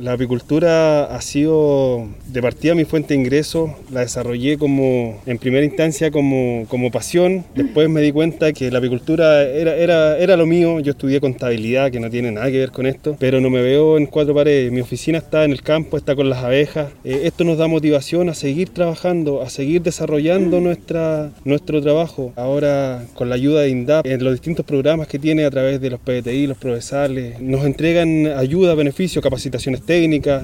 La apicultura ha sido de partida mi fuente de ingreso, la desarrollé en primera instancia como pasión, después me di cuenta que la apicultura era lo mío, yo estudié contabilidad que no tiene nada que ver con esto, pero no me veo en cuatro paredes, mi oficina está en el campo, está con las abejas, esto nos da motivación a seguir trabajando, a seguir desarrollando nuestro trabajo. Ahora con la ayuda de INDAP, en los distintos programas que tiene a través de los PBTI, los Provesales, nos entregan ayuda, beneficios, capacitaciones técnicas.